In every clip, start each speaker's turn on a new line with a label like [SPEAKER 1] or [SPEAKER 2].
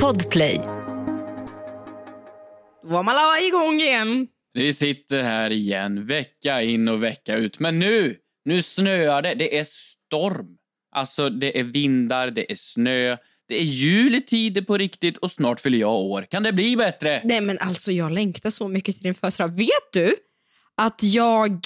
[SPEAKER 1] Podplay.
[SPEAKER 2] Då var man igång igen.
[SPEAKER 3] Vi sitter här igen, vecka in och vecka ut. Men nu snöar det. Det är storm. Alltså, det är vindar, det är snö. Det är juletid på riktigt och snart fyller jag år. Kan det bli bättre?
[SPEAKER 2] Nej, men alltså jag längtar så mycket till din födelsedag. Vet du att jag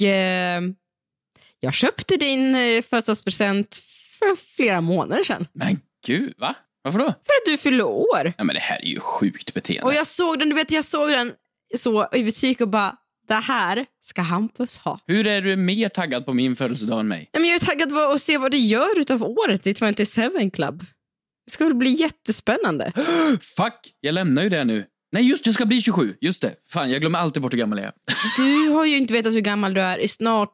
[SPEAKER 2] köpte din födelsedagspresent för flera månader sedan?
[SPEAKER 3] Men gud, va? Varför då?
[SPEAKER 2] För att du fyller år.
[SPEAKER 3] Ja, men det här är ju sjukt beteende.
[SPEAKER 2] Och jag såg den så i butik och bara, det här ska Hampus ha.
[SPEAKER 3] Hur är du mer taggad på min födelsedag än mig?
[SPEAKER 2] Nej, men jag är taggad på att se vad du gör utav året i 27 Club. Det ska väl bli jättespännande.
[SPEAKER 3] Fuck, jag lämnar ju det nu. Nej, just det, jag ska bli 27. Just det. Fan, jag glömmer alltid bort hur gammal jag är.
[SPEAKER 2] Du har ju inte vetat hur gammal du är i snart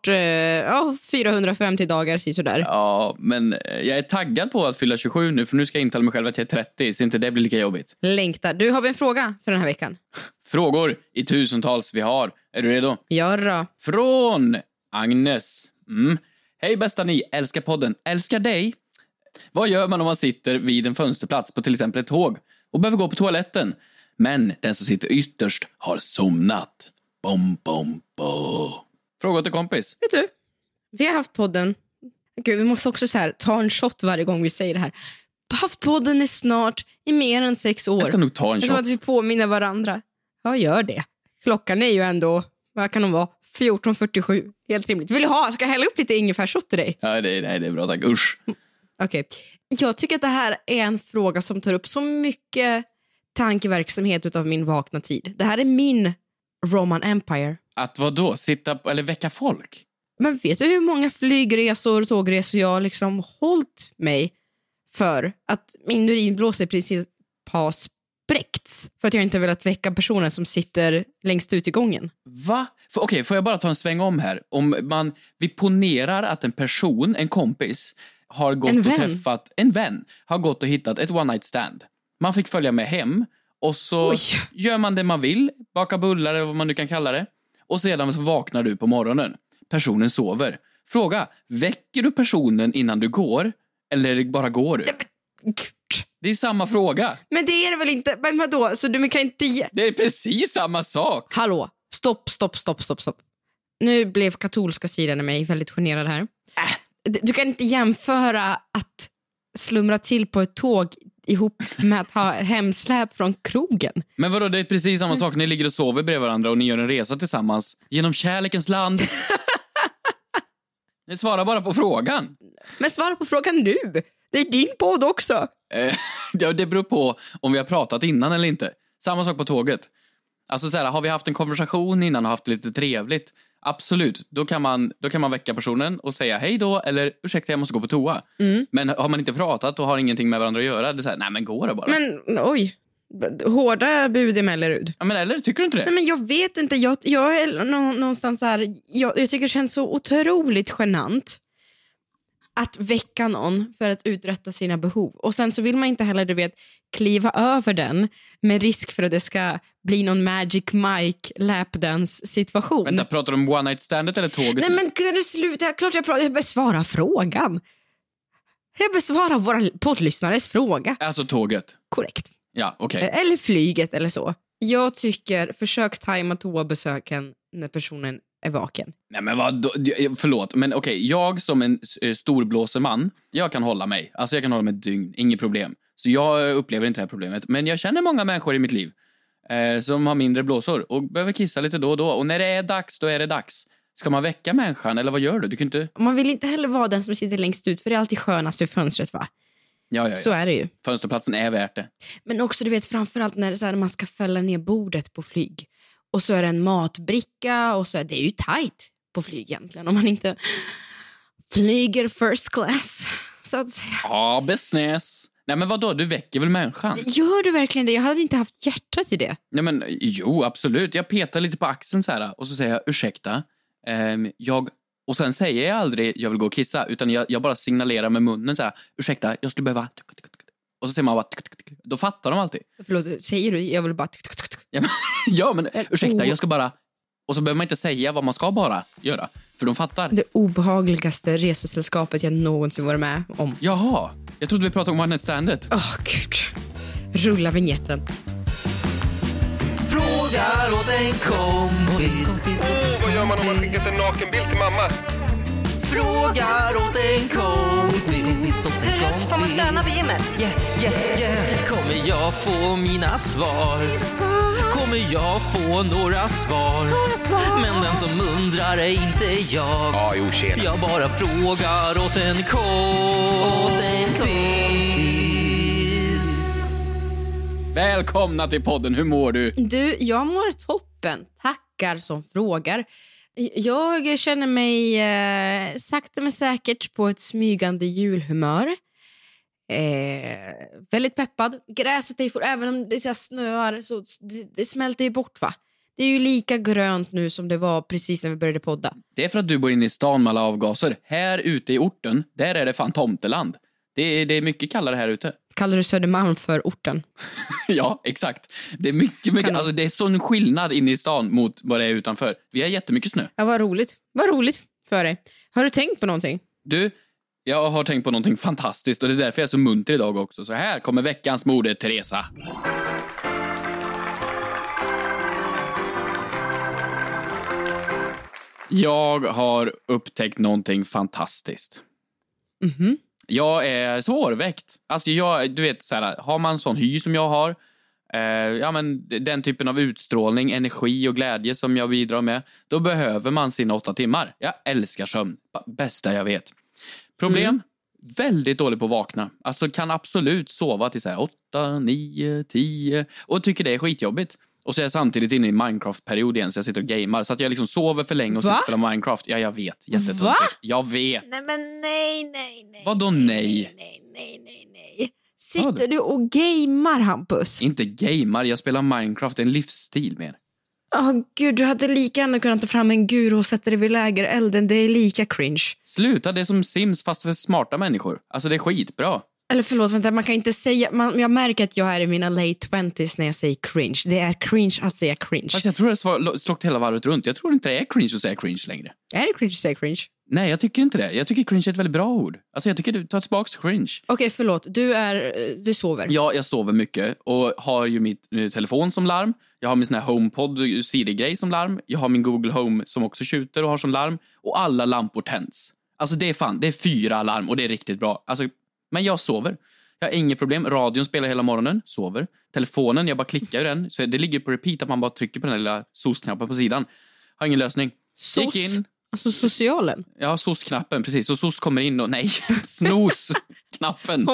[SPEAKER 2] 450 dagar, sådär.
[SPEAKER 3] Ja, men jag är taggad på att fylla 27 nu, för nu ska jag intala mig själv att jag är 30, så inte det blir lika jobbigt.
[SPEAKER 2] Längtar. Du, har vi en fråga för den här veckan?
[SPEAKER 3] Frågor i tusentals vi har. Är du redo?
[SPEAKER 2] Ja då.
[SPEAKER 3] Från Agnes. Hej bästa ni, älskar podden. Älskar dig. Vad gör man om man sitter vid en fönsterplats på till exempel ett tåg och behöver gå på toaletten? Men den som sitter ytterst har somnat. Bom, bom, bom. Fråga till kompis.
[SPEAKER 2] Vet du, vi har haft podden. Gud, vi måste också så här, ta en shot varje gång vi säger det här. Haft podden i snart i mer än 6 år.
[SPEAKER 3] Jag ska nog ta en shot.
[SPEAKER 2] Som att vi påminner varandra. Ja, gör det. Klockan är ju ändå, vad kan de vara? 14.47. Helt rimligt. Vill du ha? Ska jag hälla upp lite ingefärshot till dig?
[SPEAKER 3] Ja, det är bra, tack. Usch.
[SPEAKER 2] Okej. Jag tycker att det här är en fråga som tar upp så mycket tankeverksamhet utav min vakna tid. Det här är min Roman Empire.
[SPEAKER 3] Att vad då? Sitta eller väcka folk?
[SPEAKER 2] Men vet du hur många flygresor och tågresor jag liksom hållit mig för att min urinblåsa precis har spräckts för att jag inte velat väcka personen som sitter längst ut i gången?
[SPEAKER 3] Va? Okej, får jag bara ta en sväng om här? Vi ponerar att en person, en kompis, har gått och träffat en vän, har gått och hittat ett one night stand. Man fick följa med hem och så gör man det man vill, baka bullar eller vad man nu kan kalla det. Och sedan så vaknar du på morgonen. Personen sover. Fråga, väcker du personen innan du går eller bara går du? Det är samma fråga.
[SPEAKER 2] Men det är det väl inte? Men vadå? Så du kan inte...
[SPEAKER 3] Det är precis samma sak.
[SPEAKER 2] Hallå, stopp. Nu blev katolska sidan i mig väldigt generad här. Du kan inte jämföra att slumra till på ett tåg ihop med att ha hemsläp från krogen.
[SPEAKER 3] Men vadå, det är precis samma sak. Ni ligger och sover bredvid varandra och ni gör en resa tillsammans genom kärlekens land. Ni svarar bara på frågan.
[SPEAKER 2] Men svara på frågan nu. Det är din podd också.
[SPEAKER 3] Ja, det beror på om vi har pratat innan eller inte. Samma sak på tåget. Alltså så här, har vi haft en konversation innan och haft det lite trevligt? Absolut, då kan man väcka personen och säga hej då, eller ursäkta, jag måste gå på toa. Men har man inte pratat och har ingenting med varandra att göra, det är så här, nej men gå det bara.
[SPEAKER 2] Men oj, hårda bud i Mellerud.
[SPEAKER 3] Ja, men eller, tycker du inte det?
[SPEAKER 2] Nej, men jag vet inte, jag är någonstans här, jag tycker det känns så otroligt genant att väcka någon för att uträtta sina behov. Och sen så vill man inte heller, kliva över den med risk för att det ska bli någon Magic Mike lapdance situation.
[SPEAKER 3] Vänta, pratar du om one night standet eller tåget?
[SPEAKER 2] Nej, men kan du sluta? Klart jag besvarar frågan. Jag besvarar våra poddlyssnares fråga.
[SPEAKER 3] Alltså tåget?
[SPEAKER 2] Korrekt.
[SPEAKER 3] Ja, okej.
[SPEAKER 2] Eller flyget eller så. Jag tycker, försök tajma toabesöken när personen är vaken.
[SPEAKER 3] Nej men vad, förlåt, men okej, jag som en storblåseman, jag kan hålla mig. Alltså jag kan hålla mig ett dygn, inget problem. Så jag upplever inte det här problemet. Men jag känner många människor i mitt liv som har mindre blåsor och behöver kissa lite då och då. Och när det är dags, då är det dags. Ska man väcka människan eller vad gör du? Du kan inte...
[SPEAKER 2] Man vill inte heller vara den som sitter längst ut, för det är alltid skönast ur fönstret, va?
[SPEAKER 3] Ja.
[SPEAKER 2] Så är det ju.
[SPEAKER 3] Fönsterplatsen är värt det.
[SPEAKER 2] Men också, framförallt när det är så här, man ska fälla ner bordet på flyg. Och så är det en matbricka och så är det ju tight på flyg egentligen om man inte flyger first class, så att säga.
[SPEAKER 3] Ja, business. Nej men vadå, du väcker väl människan?
[SPEAKER 2] Gör du verkligen det? Jag hade inte haft hjärta till det.
[SPEAKER 3] Nej men jo, absolut. Jag petar lite på axeln så här och så säger jag ursäkta. Och sen säger jag aldrig jag vill gå och kissa, utan jag bara signalerar med munnen så här, ursäkta, jag skulle behöva. Och så säger man bara då fattar de alltid.
[SPEAKER 2] Förlåt, säger du jag vill bara.
[SPEAKER 3] Ja men ursäkta, jag ska bara. Och så behöver man inte säga vad man ska bara göra, för de fattar.
[SPEAKER 2] Det obehagligaste resesällskapet jag någonsin varit med om.
[SPEAKER 3] Jaha, jag trodde vi pratade om one night standet.
[SPEAKER 2] Gud. Rulla vignetten.
[SPEAKER 1] Frågar åt en kompis.
[SPEAKER 4] Vad gör man om man skickat en nakenbild till mamma?
[SPEAKER 1] Frågar åt en kompis.
[SPEAKER 5] Hur får man stöna vid gymmet?
[SPEAKER 1] Yeah. Kommer jag få mina svar? Kommer jag få några svar? Men den som undrar är inte jag. Jag bara frågar åt en kompis.
[SPEAKER 3] Välkomna till podden, hur mår du?
[SPEAKER 2] Du, jag mår toppen. Tackar som frågar. Jag känner mig sakta men säkert på ett smygande julhumör. Väldigt peppad. Gräset är även om det snöar så det smälter ju bort, va? Det är ju lika grönt nu som det var precis när vi började podda.
[SPEAKER 3] Det är för att du bor inne i stan med alla avgaser. Här ute i orten, där är det fan tomteland. Det är mycket kallare här ute.
[SPEAKER 2] Kallar du Södermalm för orten?
[SPEAKER 3] Ja, exakt. Det är mycket. Alltså det är sån skillnad inne i stan mot vad det är utanför. Vi har jättemycket snö.
[SPEAKER 2] Ja, vad roligt. Vad roligt för dig. Har du tänkt på någonting?
[SPEAKER 3] Du, jag har tänkt på någonting fantastiskt och det är därför jag är så munter idag också. Så här kommer veckans moder Teresa. Jag har upptäckt någonting fantastiskt.
[SPEAKER 2] Mhm.
[SPEAKER 3] Jag är svårväckt. Alltså du vet så här, har man sån hy som jag har, ja men den typen av utstrålning, energi och glädje som jag bidrar med, då behöver man sina 8 timmar. Jag älskar sömn, bästa jag vet. Problem, väldigt dålig på att vakna. Alltså kan absolut sova till så här 8, 9, 10 och tycker det är skitjobbigt. Och så är jag samtidigt inne i Minecraft-period igen, så jag sitter och gamer. Så att jag liksom sover för länge och sitter och spelar Minecraft. Ja, jag vet. Jättetöntigt.
[SPEAKER 2] Va?
[SPEAKER 3] Jag vet.
[SPEAKER 2] Nej, men nej.
[SPEAKER 3] Vadå nej?
[SPEAKER 2] Nej. Sitter du och gamer, Hampus?
[SPEAKER 3] Inte gamer, jag spelar Minecraft. Det är en livsstil mer.
[SPEAKER 2] Gud, du hade lika gärna kunnat ta fram en guru och sätta dig vid lägerelden. Det är lika cringe.
[SPEAKER 3] Sluta, det är som Sims fast för smarta människor. Alltså det är skitbra.
[SPEAKER 2] Eller förlåt, vänta, man kan inte säga... jag märker att jag är i mina late 20s när jag säger cringe. Det är cringe att säga cringe.
[SPEAKER 3] Fast jag tror det har slått hela varvet runt. Jag tror inte det är cringe att säga cringe längre.
[SPEAKER 2] Är det cringe att säga cringe?
[SPEAKER 3] Nej, jag tycker inte det. Jag tycker cringe är ett väldigt bra ord. Alltså jag tycker du tar tillbaka cringe.
[SPEAKER 2] Okej, förlåt. Du sover.
[SPEAKER 3] Ja, jag sover mycket och har ju mitt telefon som larm. Jag har min sån här HomePod Siri-grej som larm. Jag har min Google Home som också tjuter och har som larm. Och alla lampor tänds. Alltså det är 4 alarm och det är riktigt bra. Alltså, men jag sover. Jag har inget problem. Radion spelar hela morgonen. Sover. Telefonen, jag bara klickar i den. Så det ligger på repeat att man bara trycker på den lilla SOS-knappen på sidan. Har ingen lösning.
[SPEAKER 2] SOS?
[SPEAKER 3] Gick in.
[SPEAKER 2] Alltså socialen?
[SPEAKER 3] Ja, SOS-knappen, precis. Så SOS kommer in och... Nej, snos-knappen.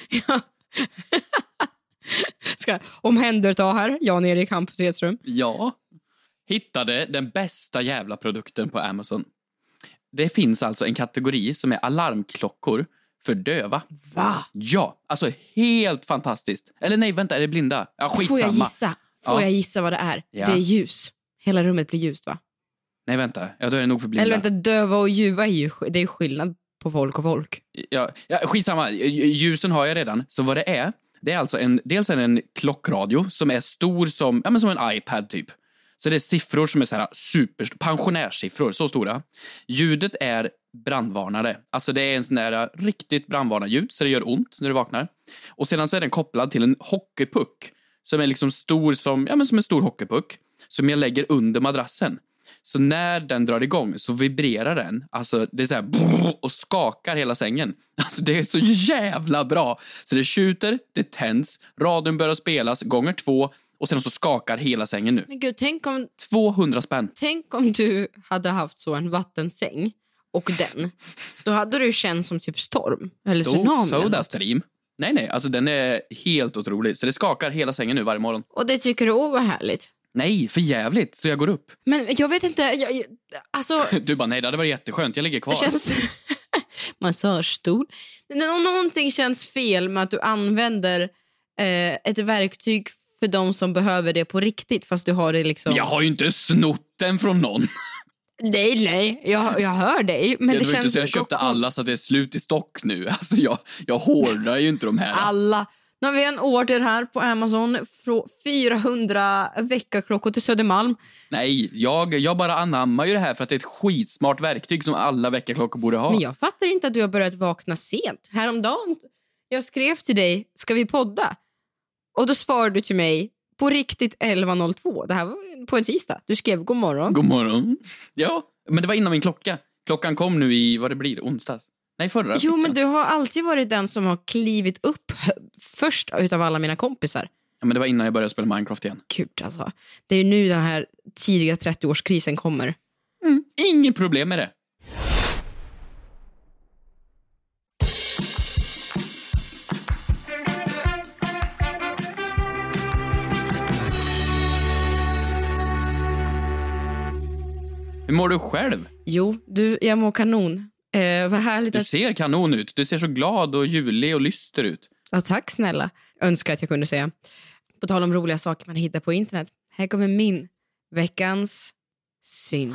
[SPEAKER 2] Ska omhänderta här, Jan-Erik Hampus Hedström.
[SPEAKER 3] Ja. Hittade den bästa jävla produkten på Amazon. Det finns alltså en kategori som är alarmklockor för döva.
[SPEAKER 2] Va?
[SPEAKER 3] Ja, alltså helt fantastiskt. Eller nej, vänta, är det blinda? Ja, skitsamma.
[SPEAKER 2] Får jag gissa vad det är?
[SPEAKER 3] Ja.
[SPEAKER 2] Det är ljus. Hela rummet blir ljust, va?
[SPEAKER 3] Nej, vänta. Ja, då är det nog för blinda.
[SPEAKER 2] Eller vänta, döva och ljuva det är skillnad på folk och folk.
[SPEAKER 3] Ja, skitsamma. Ljusen har jag redan. Så vad det är alltså dels en klockradio som är stor som en iPad typ. Så det är siffror som är så här pensionärssiffror, så stora. Ljudet är brandvarnare. Alltså det är en sån där riktigt brandvarnarljud så det gör ont när du vaknar. Och sedan så är den kopplad till en hockeypuck som är liksom stor som en stor hockeypuck som jag lägger under madrassen. Så när den drar igång så vibrerar den. Alltså det är så här och skakar hela sängen. Alltså det är så jävla bra. Så det tjuter, det tänds, radion börjar spelas gånger 2 och sen så skakar hela sängen nu.
[SPEAKER 2] Men gud, tänk om
[SPEAKER 3] 200 spänn.
[SPEAKER 2] Tänk om du hade haft så en vattensäng och den. Då hade du känt som typ storm eller tsunami.
[SPEAKER 3] Sodastream. Nej, alltså den är helt otrolig. Så det skakar hela sängen nu varje morgon.
[SPEAKER 2] Och det tycker du var härligt.
[SPEAKER 3] Nej, för jävligt. Så jag går upp.
[SPEAKER 2] Men jag vet inte, alltså...
[SPEAKER 3] Du bara, nej, det hade varit jätteskönt. Jag ligger kvar.
[SPEAKER 2] Massagestol. Någonting känns fel med att du använder ett verktyg för de som behöver det på riktigt. Fast du har det liksom...
[SPEAKER 3] Jag har ju inte snott den från någon.
[SPEAKER 2] Nej, jag hör dig. Men det känns...
[SPEAKER 3] Jag köpte alla så att det är slut i stock nu. Alltså jag hårdar ju inte de här.
[SPEAKER 2] Alla... Nu har vi en order här på Amazon från 400 väckarklockor till Södermalm.
[SPEAKER 3] Nej, jag bara anammar ju det här för att det är ett skitsmart verktyg som alla väckarklockor borde ha.
[SPEAKER 2] Men jag fattar inte att du har börjat vakna sent. Häromdagen, jag skrev till dig, ska vi podda? Och då svarade du till mig på riktigt 11:02. Det här var på en tisdag. Du skrev god morgon.
[SPEAKER 3] God morgon. Ja, men det var innan min klocka. Klockan kom nu i, vad det blir, onsdags. Nej, förra.
[SPEAKER 2] Jo, men du har alltid varit den som har klivit upp först utav alla mina kompisar.
[SPEAKER 3] Ja, men det var innan jag började spela Minecraft igen.
[SPEAKER 2] Gud alltså. Det är ju nu den här tidiga 30-årskrisen kommer.
[SPEAKER 3] Ingen problem med det. Hur mår du själv?
[SPEAKER 2] Jo, jag mår kanon. Vad härligt
[SPEAKER 3] Du ser kanon ut. Du ser så glad och julig och lyster ut.
[SPEAKER 2] Ja, tack snälla. Önskar att jag kunde säga. På tal om roliga saker man hittar på internet. Här kommer min veckans synd.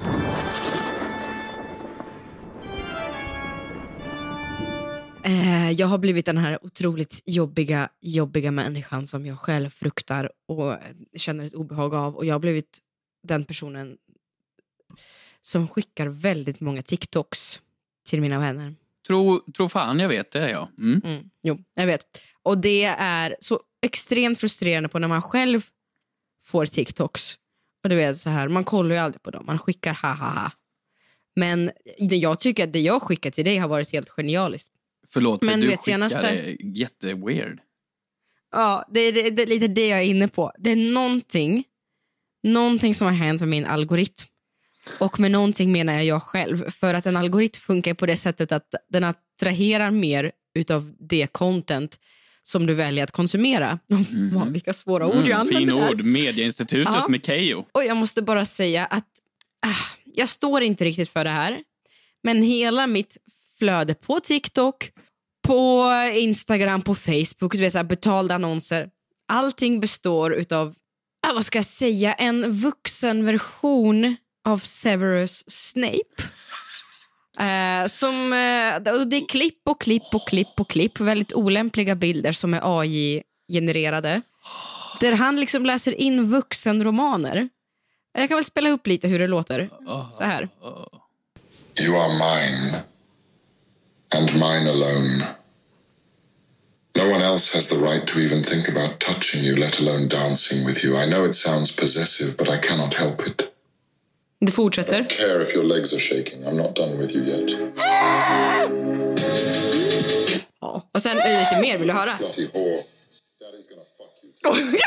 [SPEAKER 2] Jag har blivit den här otroligt jobbiga människan som jag själv fruktar och känner ett obehag av. Och jag har blivit den personen som skickar väldigt många TikToks till mina vänner.
[SPEAKER 3] Tro fan jag vet det, ja.
[SPEAKER 2] Jo, jag vet. Och det är så extremt frustrerande på när man själv får TikToks. Och du vet så här, man kollar ju aldrig på dem. Man skickar ha. Men jag tycker att det jag skickar till dig har varit helt genialiskt.
[SPEAKER 3] Förlåt, men du skickar senaste... jätteweird.
[SPEAKER 2] Ja, det är lite det jag är inne på. Det är någonting som har hänt med min algoritm. Och med någonting menar jag själv. För att en algoritm funkar på det sättet att den attraherar mer utav det content som du väljer att konsumera. Vilka svåra ord jag använder.
[SPEAKER 3] Fin ord, Medieinstitutet med Keyyo.
[SPEAKER 2] Och jag måste bara säga att jag står inte riktigt för det här. Men hela mitt flöde på TikTok, på Instagram, på Facebook, du vet, så här, betalda annonser. Allting består utav, vad ska jag säga, en vuxen version av Severus Snape. Det är klipp. Väldigt olämpliga bilder som är AI-genererade. Där han liksom läser in vuxenromaner. Jag kan väl spela upp lite hur det låter. Så här.
[SPEAKER 6] You are mine. And mine alone. No one else has the right to even think about touching you, let alone dancing with you. I know it sounds possessive, but I cannot help it.
[SPEAKER 2] Det fortsätter.
[SPEAKER 6] I don't care if your legs are shaking. I'm not done with you yet.
[SPEAKER 2] Ja, och sen är det lite mer, vill du höra?
[SPEAKER 6] Slutty whore. Daddy's gonna fuck you.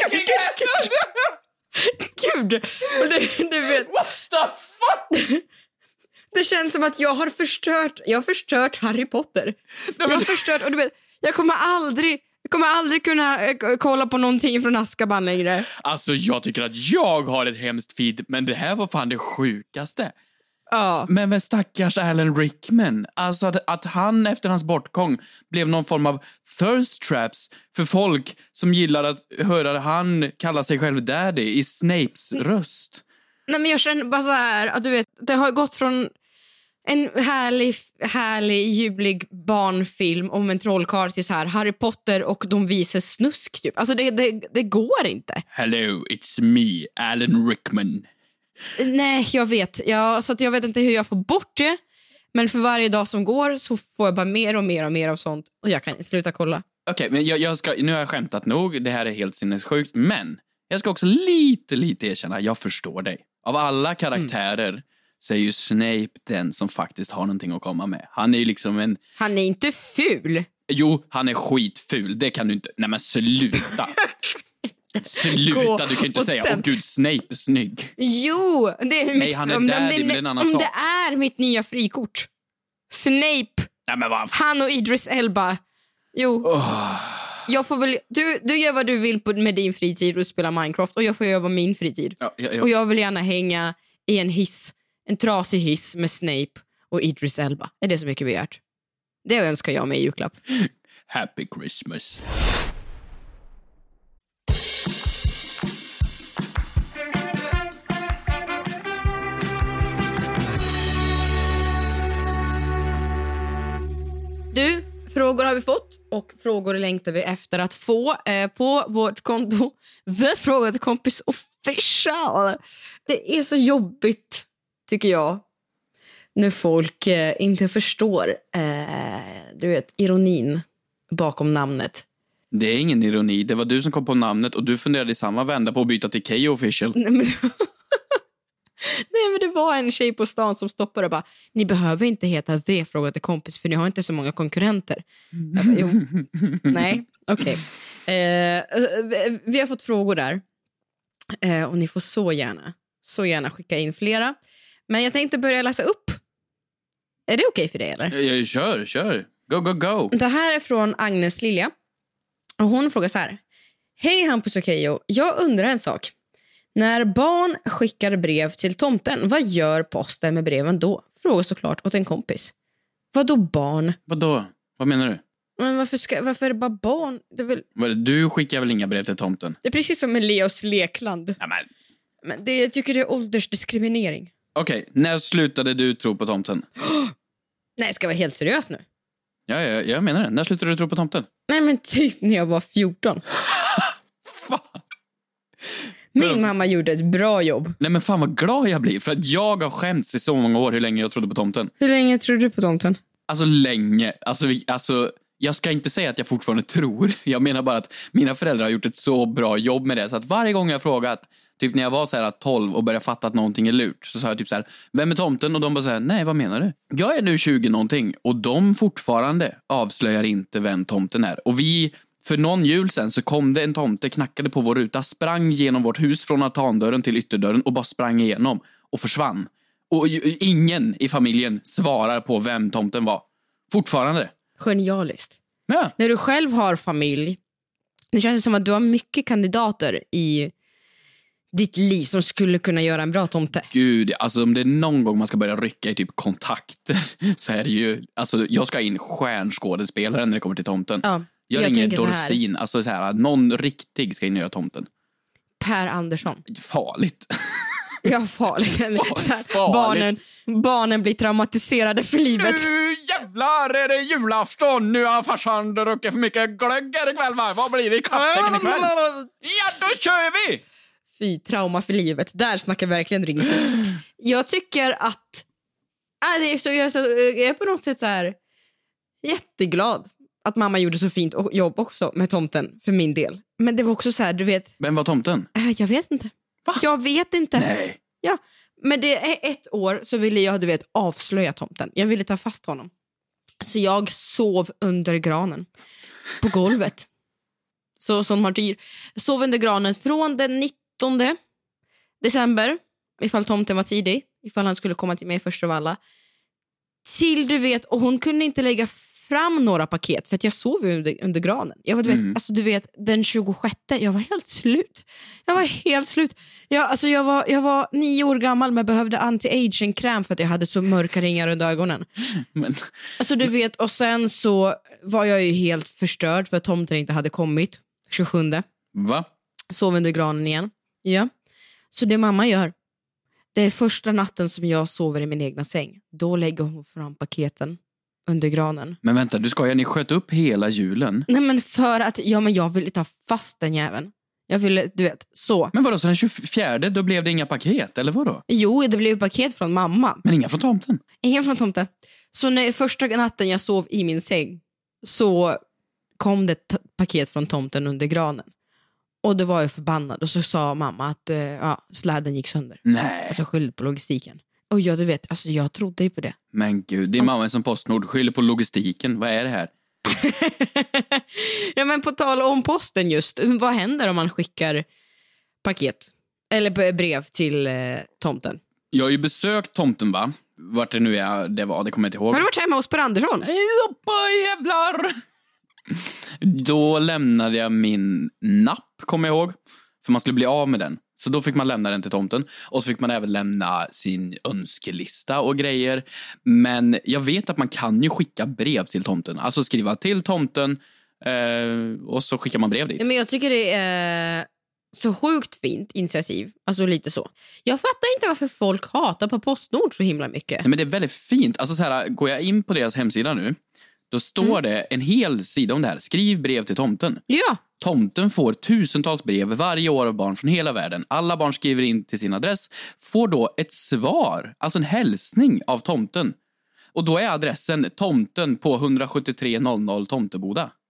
[SPEAKER 2] Gud! Du vet.
[SPEAKER 3] What the fuck?
[SPEAKER 2] Det känns som att jag har förstört Harry Potter. Jag har förstört, och du vet, jag kommer aldrig kunna kolla på någonting från Azkaban längre.
[SPEAKER 3] Alltså jag tycker att jag har ett hemskt feed, men det här var fan det sjukaste.
[SPEAKER 2] Ja.
[SPEAKER 3] Men med stackars Alan Rickman, alltså att han efter hans bortgång blev någon form av thirst traps för folk som gillar att höra han kalla sig själv daddy i Snapes röst.
[SPEAKER 2] Nej, men jag känner bara så här att du vet, det har gått från en härlig, ljuvlig barnfilm om en trollkarl till så här Harry Potter och de visar snusk typ. Alltså det går inte.
[SPEAKER 3] Hello, it's me, Alan Rickman.
[SPEAKER 2] Nej, jag vet. Så att jag vet inte hur jag får bort det. Men för varje dag som går så får jag bara mer och mer av sånt. Och jag kan inte sluta kolla.
[SPEAKER 3] Okej, men nu har jag skämtat nog. Det här är helt sinnessjukt. Men jag ska också lite erkänna. Jag förstår dig. Av alla karaktärer så är ju Snape den som faktiskt har någonting att komma med. Han är ju liksom
[SPEAKER 2] Han är inte ful.
[SPEAKER 3] Jo, han är skitful. Det kan du inte... Nej men sluta. Sluta, du kan inte säga gud, Snape är snygg.
[SPEAKER 2] Jo, det är
[SPEAKER 3] Nej, han är daddy, men en annan sak.
[SPEAKER 2] Det är mitt nya frikort. Snape.
[SPEAKER 3] Nej, men vad?
[SPEAKER 2] Han och Idris Elba. Jo. Jag får väl, du gör vad du vill med din fritid och spela Minecraft, och jag får göra min fritid. Ja. Och jag vill gärna hänga i en trasig hiss med Snape och Idris Elba. Är det så mycket begärt? Det önskar jag mig i julklapp.
[SPEAKER 3] Happy Christmas.
[SPEAKER 2] Du, frågor har vi fått och frågor längtar vi efter att få på vårt konto. The Fråga till Kompis Official. Det är så jobbigt, tycker jag, när folk inte förstår du vet, ironin bakom namnet.
[SPEAKER 3] Det är ingen ironi. Det var du som kom på namnet och du funderade i samma vända på att byta till K Official.
[SPEAKER 2] Nej, men det var en tjej på stan som stoppade och bara, ni behöver inte heta The Fråga till kompis för ni har inte så många konkurrenter. Jag bara, jo. Nej, okej. Vi har fått frågor där. Och ni får så gärna skicka in flera. Men jag tänkte börja läsa upp. Är det okej för dig eller?
[SPEAKER 3] Ja, kör. Go.
[SPEAKER 2] Det här är från Agnes Lilja. Och hon frågar så här. Hej Hampus och Keyyo, jag undrar en sak. När barn skickar brev till tomten, vad gör posten med breven då? Frågar såklart åt en kompis. Vadå barn?
[SPEAKER 3] Vadå? Vad menar du?
[SPEAKER 2] Men varför är det bara barn? Det är väl...
[SPEAKER 3] Du skickar väl inga brev till tomten?
[SPEAKER 2] Det är precis som med Leos lekland.
[SPEAKER 3] Ja,
[SPEAKER 2] men jag tycker det är åldersdiskriminering.
[SPEAKER 3] Okej, när slutade du tro på tomten?
[SPEAKER 2] Nej, ska jag vara helt seriös nu?
[SPEAKER 3] Ja, jag menar det. När slutade du tro på tomten?
[SPEAKER 2] Nej, men typ när jag var 14.
[SPEAKER 3] Fan.
[SPEAKER 2] Min mamma gjorde ett bra jobb.
[SPEAKER 3] Nej, men fan vad glad jag blir. För att jag har skämts i så många år hur länge jag trodde på tomten.
[SPEAKER 2] Hur länge trodde du på tomten?
[SPEAKER 3] Alltså länge. Alltså, jag ska inte säga att jag fortfarande tror. Jag menar bara att mina föräldrar har gjort ett så bra jobb med det. Så att varje gång jag har frågat, typ när jag var så här 12 och började fatta att någonting är lurt, så sa jag typ så här, vem är tomten? Och de bara så här, nej, vad menar du? Jag är nu 20 någonting och de fortfarande avslöjar inte vem tomten är. Och för någon jul sen så kom det en tomte, knackade på vår ruta, sprang genom vårt hus från altandörren till ytterdörren och bara sprang igenom och försvann. Och ingen i familjen svarar på vem tomten var. Fortfarande.
[SPEAKER 2] Genialiskt.
[SPEAKER 3] Ja.
[SPEAKER 2] När du själv har familj, det känns som att du har mycket kandidater i ditt liv som skulle kunna göra en bra tomte.
[SPEAKER 3] Gud, alltså om det är någon gång man ska börja rycka i typ kontakter så är det ju, alltså jag ska in stjärnskådespelare när det kommer till tomten.
[SPEAKER 2] Ja,
[SPEAKER 3] jag ringer Dorsin, alltså så här, någon riktig ska in och göra tomten.
[SPEAKER 2] Per Andersson.
[SPEAKER 3] Farligt.
[SPEAKER 2] Ja, farligt. Barnen blir traumatiserade för livet.
[SPEAKER 3] Nu jävlar är det julafton. Nu har farsan druckit för mycket glögg här ikväll, va? Vad blir det i kappsäcken ikväll? Ja, då kör vi!
[SPEAKER 2] Fy, trauma för livet. Där snackar verkligen ringsus. Jag tycker att jag är på något sätt så här jätteglad att mamma gjorde så fint jobb också med tomten för min del. Men det var också så här, du vet.
[SPEAKER 3] Vem var tomten?
[SPEAKER 2] Jag vet inte.
[SPEAKER 3] Va?
[SPEAKER 2] Jag vet inte.
[SPEAKER 3] Nej.
[SPEAKER 2] Ja, men det är ett år så ville jag, du vet, avslöja tomten. Jag ville ta fast honom. Så jag sov under granen på golvet. Så som martyr. Sov under granen från den 19 december, ifall tomten var tidig, ifall han skulle komma till mig först av alla, till, du vet, och hon kunde inte lägga fram några paket för att jag sov under granen. Jag var, du vet, den 26, jag var helt slut. Jag var 9 år gammal men behövde anti-aging-kräm för att jag hade så mörka ringar under ögonen.
[SPEAKER 3] Men...
[SPEAKER 2] Alltså du vet, och sen så var jag ju helt förstörd för att tomten inte hade kommit 27.
[SPEAKER 3] Va?
[SPEAKER 2] Sov under granen igen. Ja. Så det mamma gör, det är första natten som jag sover i min egna säng. Då lägger hon fram paketen under granen.
[SPEAKER 3] Men vänta, ni sköt upp hela julen?
[SPEAKER 2] Nej, men för att jag ville ta fast den jäveln. Jag ville, du vet, så.
[SPEAKER 3] Men vadå, så den 24, då blev det inga paket, eller vadå?
[SPEAKER 2] Jo, det blev paket från mamma.
[SPEAKER 3] Men inga från tomten?
[SPEAKER 2] Ingen från tomten. Så när första natten jag sov i min säng så kom det ett paket från tomten under granen. Och då var jag förbannad. Och så sa mamma att släden gick sönder.
[SPEAKER 3] Nej.
[SPEAKER 2] Alltså skyllde på logistiken. Och jag, du vet, alltså jag trodde ju på det.
[SPEAKER 3] Men gud, din mamma är som Postnord, skyller på logistiken. Vad är det här?
[SPEAKER 2] Ja, men på tal om posten just. Vad händer om man skickar paket? Eller brev till tomten?
[SPEAKER 3] Jag har ju besökt tomten, va? Vart det nu är, det kommer jag inte ihåg.
[SPEAKER 2] Har du varit hemma hos Per Andersson?
[SPEAKER 3] Joppa, jävlar! Då lämnade jag min napp, kommer jag ihåg. För man skulle bli av med den. Så då fick man lämna den till tomten. Och så fick man även lämna sin önskelista och grejer. Men jag vet att man kan ju skicka brev till tomten. Alltså skriva till tomten och så skickar man brev dit.
[SPEAKER 2] Ja, men jag tycker det är så sjukt fint initiativ. Alltså lite så. Jag fattar inte varför folk hatar på Postnord så himla mycket.
[SPEAKER 3] Nej, men det är väldigt fint. Alltså så här, går jag in på deras hemsida nu, då står det en hel sida om det här. Skriv brev till tomten.
[SPEAKER 2] Ja.
[SPEAKER 3] Tomten får tusentals brev varje år av barn från hela världen. Alla barn skriver in till sin adress. Får då ett svar, alltså en hälsning av tomten. Och då är adressen tomten på 17300 Tomteboda.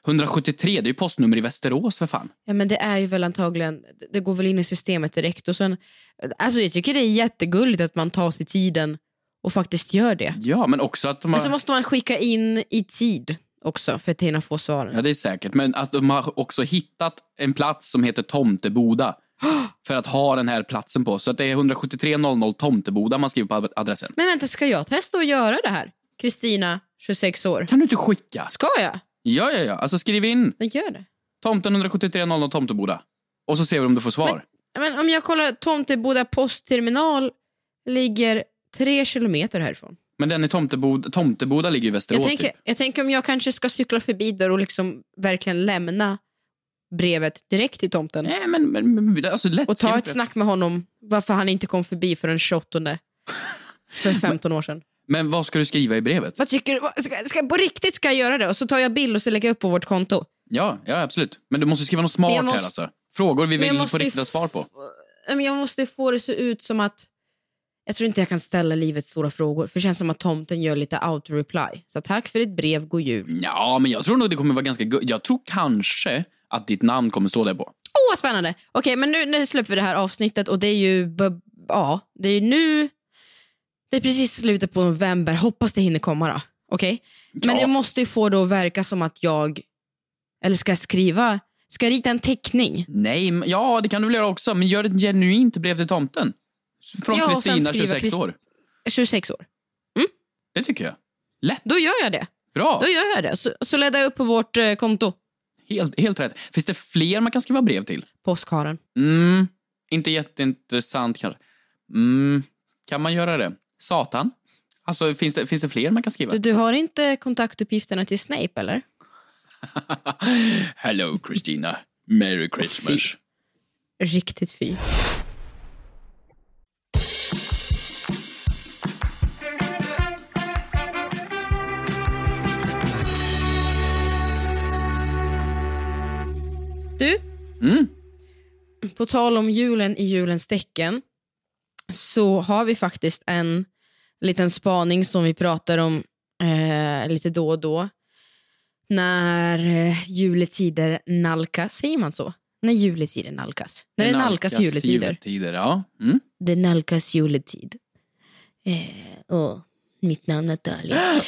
[SPEAKER 3] 173, det är ju postnummer i Västerås för fan.
[SPEAKER 2] Ja, men det är ju väl antagligen, det går väl in i systemet direkt. Och sen, alltså jag tycker det är jättegulligt att man tar sig tiden och faktiskt gör det.
[SPEAKER 3] Ja, men också att
[SPEAKER 2] Men så måste man skicka in i tid också för att hinna få svaren.
[SPEAKER 3] Ja, det är säkert. Men att de har också hittat en plats som heter Tomteboda för att ha den här platsen på. Så att det är 17300 Tomteboda man skriver på adressen.
[SPEAKER 2] Men vänta, ska jag testa att göra det här? Kristina, 26 år.
[SPEAKER 3] Kan du inte skicka?
[SPEAKER 2] Ska jag?
[SPEAKER 3] Ja. Alltså skriv in
[SPEAKER 2] Jag gör det.
[SPEAKER 3] Tomten 17300 Tomteboda. Och så ser vi om du får svar.
[SPEAKER 2] Men om jag kollar, Tomteboda postterminal ligger 3 kilometer härifrån.
[SPEAKER 3] Men den i Tomteboda ligger i Västerås.
[SPEAKER 2] Jag tänker om jag kanske ska cykla förbi där och liksom verkligen lämna brevet direkt till tomten.
[SPEAKER 3] Nej, men alltså lätt.
[SPEAKER 2] Och ta ett snack med honom varför han inte kom förbi för den 28 för 15 år sedan.
[SPEAKER 3] Men vad ska du skriva i brevet?
[SPEAKER 2] Vad tycker du? På riktigt ska jag göra det? Och så tar jag bild och så lägger jag upp på vårt konto.
[SPEAKER 3] Ja, absolut. Men du måste skriva något smart här alltså. Frågor vi vill få riktigt svar på.
[SPEAKER 2] Men jag måste få det så ut som att jag tror inte jag kan ställa livets stora frågor. För det känns som att tomten gör lite auto-reply. Så tack för ditt brev, god jul.
[SPEAKER 3] Ja, men jag tror nog det kommer vara ganska... Jag tror kanske att ditt namn kommer stå där på.
[SPEAKER 2] Vad spännande. Okej, men nu släpper vi det här avsnittet. Och det är ju... Ja, det är ju nu... Det är precis slutet på november. Hoppas det hinner komma då. Okej?
[SPEAKER 3] Ja.
[SPEAKER 2] Men jag måste ju få det att verka som att jag... Eller ska jag skriva... Ska jag rita en teckning?
[SPEAKER 3] Nej, ja det kan du väl göra också. Men gör ett genuint brev till tomten. Från Kristina, 26 år.
[SPEAKER 2] 26 år.
[SPEAKER 3] Det tycker jag. Lätt.
[SPEAKER 2] Då gör jag det.
[SPEAKER 3] Bra.
[SPEAKER 2] Då gör jag det. Så lägger jag upp på vårt konto.
[SPEAKER 3] Helt rätt. Finns det fler man kan skriva brev till?
[SPEAKER 2] Påskharen.
[SPEAKER 3] Inte jätteintressant kanske. Kan man göra det? Satan. Alltså finns det fler man kan skriva?
[SPEAKER 2] Du har inte kontaktuppgifterna till Snape, eller?
[SPEAKER 3] Hello Christina. Merry Christmas.
[SPEAKER 2] Riktigt fy. Du? På tal om julen i julens tecken så har vi faktiskt en liten spaning som vi pratar om lite då och då. När juletider nalkas, säger man så? När juletider nalkas. När det nalkas juletider.
[SPEAKER 3] Ja.
[SPEAKER 2] Det nalkas juletid. Mitt namn är Natalia.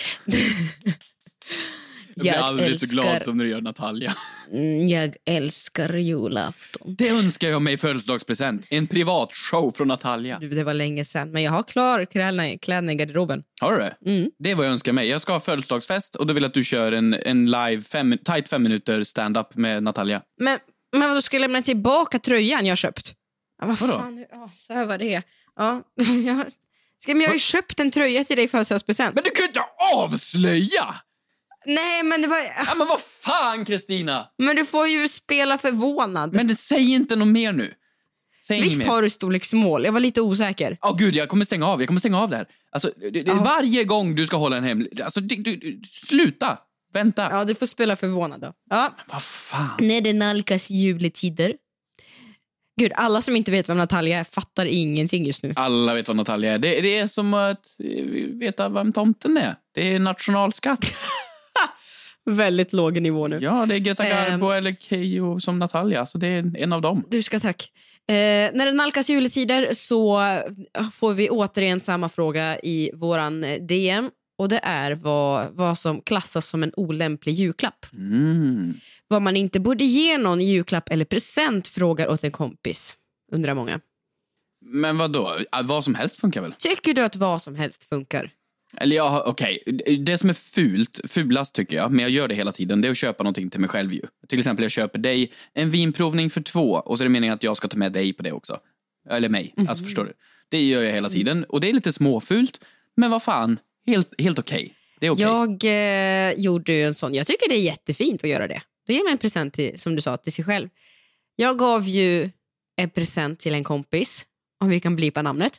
[SPEAKER 3] Jag blir aldrig så glad som när du gör Natalia.
[SPEAKER 2] Jag älskar julafton.
[SPEAKER 3] Det önskar jag mig i födelsedagspresent. En privat show från Natalia.
[SPEAKER 2] Det var länge sedan, men jag har klar kläderna i garderoben.
[SPEAKER 3] Har du det? Det är vad jag önskar mig. Jag ska ha födelsedagsfest och då vill jag att du kör en live tight 5 minuter stand-up med Natalia.
[SPEAKER 2] Men då ska jag lämna tillbaka tröjan jag köpt. Vad
[SPEAKER 3] vadå?
[SPEAKER 2] Fan, så här var det. Ja, jag har ju köpt en tröja till dig i födelsedagspresent.
[SPEAKER 3] Men du kan inte avslöja!
[SPEAKER 2] Nej, men det var...
[SPEAKER 3] Ja, men vad fan, Kristina?
[SPEAKER 2] Men du får ju spela förvånad.
[SPEAKER 3] Men säg inte något mer nu.
[SPEAKER 2] Visst har du storlek small. Jag var lite osäker.
[SPEAKER 3] Gud, jag kommer stänga av det här. Alltså, varje gång du ska hålla en hemlig... Alltså, sluta. Vänta.
[SPEAKER 2] Ja, du får spela förvånad då. Ja.
[SPEAKER 3] Men vad fan?
[SPEAKER 2] När det nalkas juletider. Gud, alla som inte vet vem Natalia är fattar ingenting just nu.
[SPEAKER 3] Alla vet vad Natalia är. Det är som att veta vem tomten är. Det är nationalskatt.
[SPEAKER 2] Väldigt låg nivå nu.
[SPEAKER 3] Ja, det är Greta Garbo eller Keyyo som Natalia. Så det är en av dem.
[SPEAKER 2] Du ska tack. När det nalkas juletider så får vi återigen samma fråga i våran DM. Och det är vad som klassas som en olämplig julklapp. Vad man inte borde ge någon julklapp eller present frågar åt en kompis. Undrar många.
[SPEAKER 3] Men vad då? Vad som helst funkar väl?
[SPEAKER 2] Tycker du att vad som helst funkar?
[SPEAKER 3] Eller ja, okej. Det som är fulast tycker jag, men jag gör det hela tiden, det är att köpa någonting till mig själv ju. Till exempel jag köper dig en vinprovning för 2 och så är det meningen att jag ska ta med dig på det också. Eller mig, alltså förstår du. Det gör jag hela tiden och det är lite småfult, men vad fan, helt okej. Det är okej.
[SPEAKER 2] Jag gjorde ju en sån, jag tycker det är jättefint att göra det. Det ger mig en present till, som du sa, till sig själv. Jag gav ju en present till en kompis, om vi kan blipa namnet.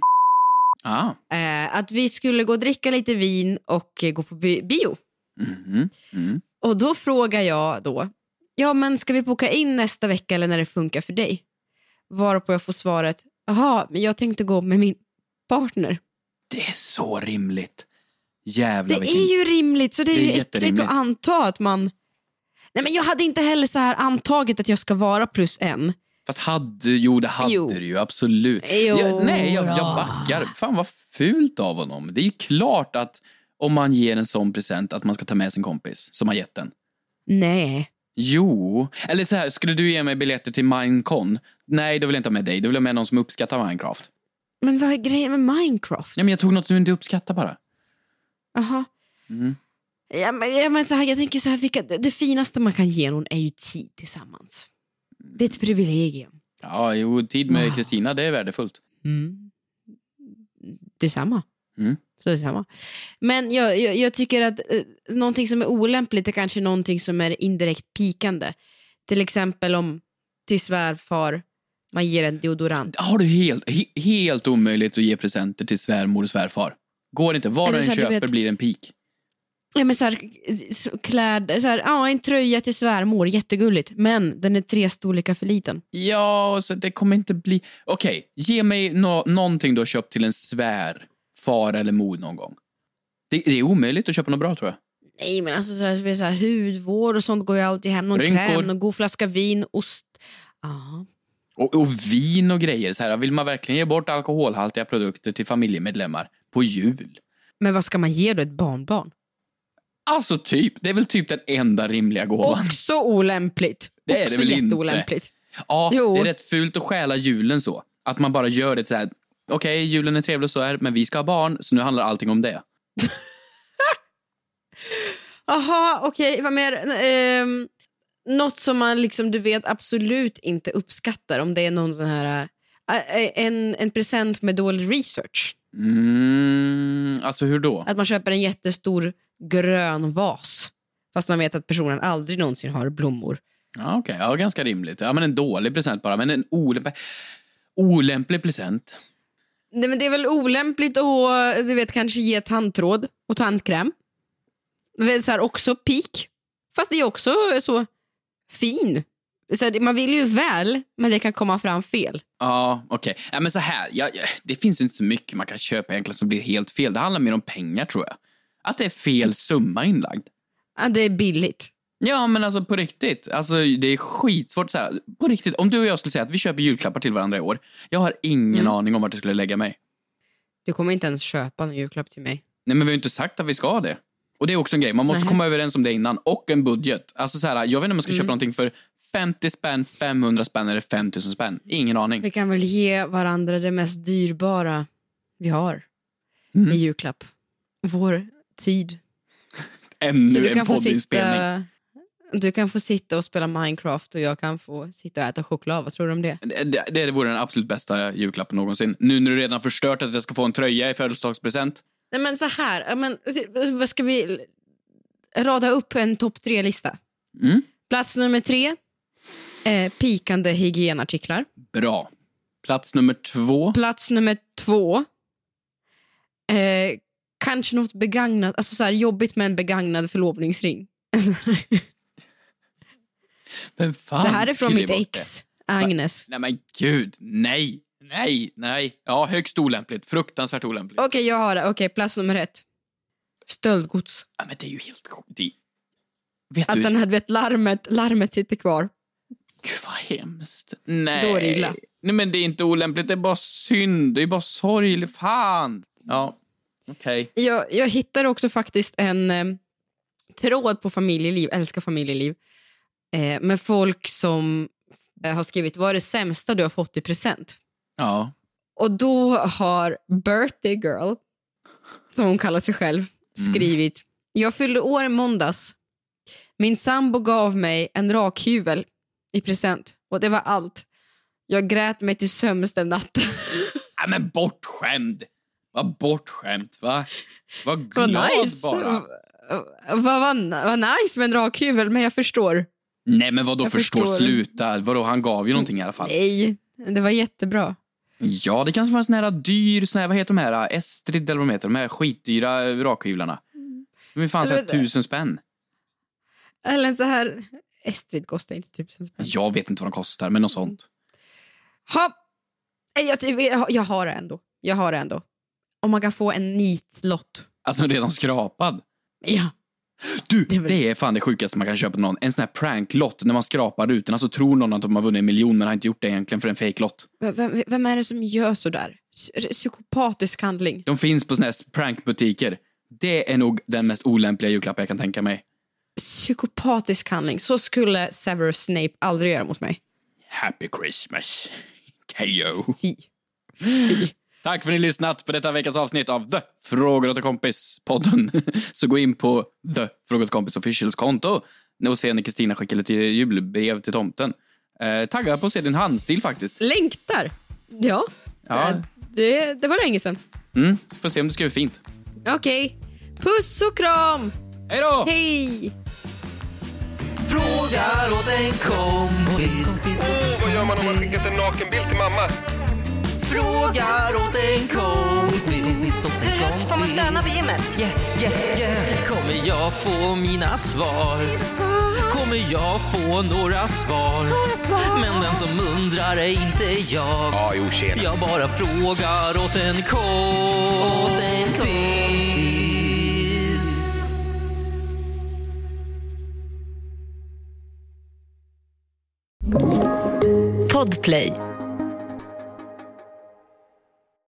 [SPEAKER 2] Att vi skulle gå och dricka lite vin och gå på bio. Och då frågar jag då, ja men ska vi boka in nästa vecka eller när det funkar för dig? Varpå jag får svaret, jaha, men jag tänkte gå med min partner.
[SPEAKER 3] Det är så rimligt. Jävlar,
[SPEAKER 2] det är ju rimligt, så det är ju äckligt att anta att man... Nej, men jag hade inte heller så här antagit att jag ska vara +1.
[SPEAKER 3] Fast det hade du ju, absolut. Jag backar. Fan vad fult av honom. Det är ju klart att om man ger en sån present att man ska ta med sin kompis som har gett den.
[SPEAKER 2] Nej.
[SPEAKER 3] Jo. Eller så här, skulle du ge mig biljetter till Minecon? Nej, då vill jag inte ha med dig. Då vill jag med någon som uppskattar Minecraft.
[SPEAKER 2] Men vad är grejen med Minecraft?
[SPEAKER 3] Ja, men jag tog något som du inte uppskattar bara.
[SPEAKER 2] Jaha. Ja, men så här, jag tänker så här, det finaste man kan ge någon är ju tid tillsammans. Det är ett privilegium.
[SPEAKER 3] Ja, tid med Kristina, det är värdefullt.
[SPEAKER 2] Detsamma. Så detsamma. Men jag tycker att någonting som är olämpligt är kanske någonting som är indirekt pikande. Till exempel om till svärfar man ger en deodorant.
[SPEAKER 3] Har du helt omöjligt att ge presenter till svärmor och svärfar? Går inte, vad den köper blir en pik.
[SPEAKER 2] Ja, men så här, kläder, så här, en tröja till svärmor, jättegulligt, men den är 3 storlekar för liten.
[SPEAKER 3] Ja, så det kommer inte bli... Okej, ge mig någonting du har köpt till en svärfar eller mor någon gång. Det är omöjligt att köpa något bra, tror jag.
[SPEAKER 2] Nej, men alltså så här hudvård och sånt går ju alltid hem. Någon kräm, någon god flaska vin, ost. Ja.
[SPEAKER 3] Och vin och grejer. Så här, vill man verkligen ge bort alkoholhaltiga produkter till familjemedlemmar på jul?
[SPEAKER 2] Men vad ska man ge då, ett barnbarn?
[SPEAKER 3] Alltså det är väl typ den enda rimliga gåvan.
[SPEAKER 2] Också olämpligt.
[SPEAKER 3] Det är det väl
[SPEAKER 2] jätteolämpligt.
[SPEAKER 3] Inte. Ja, det är rätt fult att stjäla julen så. Att man bara gör det så här. Okej, julen är trevlig och så här, men vi ska ha barn, så nu handlar allting om det.
[SPEAKER 2] Aha, okej, vad mer? Något som man liksom, du vet, absolut inte uppskattar, om det är någon sån här en present med dålig research.
[SPEAKER 3] Alltså hur då?
[SPEAKER 2] Att man köper en jättestor grön vas fast man vet att personen aldrig någonsin har blommor.
[SPEAKER 3] Ja, okej. Ja, ganska rimligt. Ja, men en dålig present bara, men en olämplig present.
[SPEAKER 2] Nej, men det är väl olämpligt att, du vet, kanske ge tandtråd och tandkräm. Det är så här också peak. Fast det är också så fin. Så man vill ju väl, men det kan komma fram fel.
[SPEAKER 3] Ja, okej. Ja, men så här, det finns inte så mycket man kan köpa egentligen som blir helt fel. Det handlar mer om pengar, tror jag. Att det är fel summa inlagd.
[SPEAKER 2] Ja, det är billigt.
[SPEAKER 3] Ja, men alltså på riktigt. Alltså det är skitsvårt så här. På riktigt, om du och jag skulle säga att vi köper julklappar till varandra i år. Jag har ingen aning om vart jag skulle lägga mig.
[SPEAKER 2] Du kommer inte ens köpa en julklapp till mig.
[SPEAKER 3] Nej, men vi har inte sagt att vi ska ha det. Och det är också en grej, man måste komma överens om det innan. Och en budget. Alltså så här, jag vet inte om man ska köpa någonting för 50 spänn, 500 spänn eller 5000 spänn. Ingen aning.
[SPEAKER 2] Vi kan väl ge varandra det mest dyrbara vi har i julklapp. Vår tid.
[SPEAKER 3] Ännu en poddinspelning.
[SPEAKER 2] Du kan få sitta och spela Minecraft och jag kan få sitta och äta choklad. Vad tror du om det?
[SPEAKER 3] Det vore den absolut bästa julklappen någonsin. Nu när du redan förstört att jag ska få en tröja i födelsedagspresent.
[SPEAKER 2] Nej, men så här. Men, vad ska vi rada upp en topp 3-lista? Plats nummer 3. Pikande hygienartiklar.
[SPEAKER 3] Bra. Plats nummer 2.
[SPEAKER 2] Plats nummer 2. Kanske något begagnat. Alltså så här, jobbigt med en begagnad förlovningsring.
[SPEAKER 3] Vem fan
[SPEAKER 2] det här är från mitt ex, Agnes.
[SPEAKER 3] Nej men gud, nej. Ja, högst olämpligt, fruktansvärt olämpligt.
[SPEAKER 2] Okej, jag har det. Okej, plats nummer 1. Stöldgods.
[SPEAKER 3] Ja, men det är ju helt sjukt.
[SPEAKER 2] Att den här, larmet sitter kvar.
[SPEAKER 3] Gud vad hemskt. Nej.
[SPEAKER 2] Då är det illa.
[SPEAKER 3] Nej, men det är inte olämpligt, det är bara synd. Det är bara sorgligt, fan. Ja, okej.
[SPEAKER 2] Jag hittar också faktiskt en tråd på familjeliv, älskar familjeliv. Med folk som har skrivit, vad är det sämsta du har fått i present?
[SPEAKER 3] Ja.
[SPEAKER 2] Och då har Birthday Girl, som hon kallar sig själv, skrivit: jag fyllde år i måndags. Min sambo gav mig en rakhyvel i present. Och det var allt. Jag grät mig till sömns den natten.
[SPEAKER 3] Ja, men bortskämd. Vad bortskämt, va? Vad glad
[SPEAKER 2] nice.
[SPEAKER 3] bara.
[SPEAKER 2] Vad nice med en rakhyvel, men jag förstår.
[SPEAKER 3] Nej, men vadå förstår? Sluta. Vadå, han gav ju någonting i alla fall.
[SPEAKER 2] Nej, det var jättebra.
[SPEAKER 3] Ja, det kanske var en sån här dyr, sån här, vad heter de här? Estrid eller vad de heter, de här skitdyra rakhyvlarna. De fanns 1000 spänn.
[SPEAKER 2] Eller så här, Estrid kostar inte 1000 spänn.
[SPEAKER 3] Jag vet inte vad de kostar, men något sånt.
[SPEAKER 2] Jag har det ändå. Om man kan få en nitlott.
[SPEAKER 3] Alltså redan skrapad?
[SPEAKER 2] Ja.
[SPEAKER 3] Du, det är fan det sjukaste man kan köpa någon. En sån här pranklott. När man skrapar rutorna så tror någon att de har vunnit 1 miljon, men har inte gjort det egentligen för en fake-lott.
[SPEAKER 2] Vem är det som gör så där? Psykopatisk handling.
[SPEAKER 3] De finns på såna här prankbutiker. Det är nog den mest olämpliga julklapp jag kan tänka mig.
[SPEAKER 2] Psykopatisk handling. Så skulle Severus Snape aldrig göra mot mig.
[SPEAKER 3] Happy Christmas, K.O.
[SPEAKER 2] Fy.
[SPEAKER 3] Tack för att ni lyssnat på detta veckans avsnitt av The Frågor åt kompis-podden. Så gå in på The Frågor åt kompis officials konto. Och se när Kristina skickar lite julbrev till tomten. Taggar på att se din handstil faktiskt.
[SPEAKER 2] Längtar. Ja. Det var länge sedan.
[SPEAKER 3] Så får se om du skriver fint.
[SPEAKER 2] Okej. Puss och kram.
[SPEAKER 3] Hej då.
[SPEAKER 2] Hej.
[SPEAKER 1] Frågar åt en kompis.
[SPEAKER 4] Vad gör man om man skickat en nakenbild till mamma?
[SPEAKER 1] Frågar åt en kompis.
[SPEAKER 5] Får man stöna vid gymmet?
[SPEAKER 1] Yeah. Kommer jag få mina svar? Kommer jag få några svar? Men den som undrar är inte jag. Jag bara frågar åt en kompis.
[SPEAKER 7] Podplay.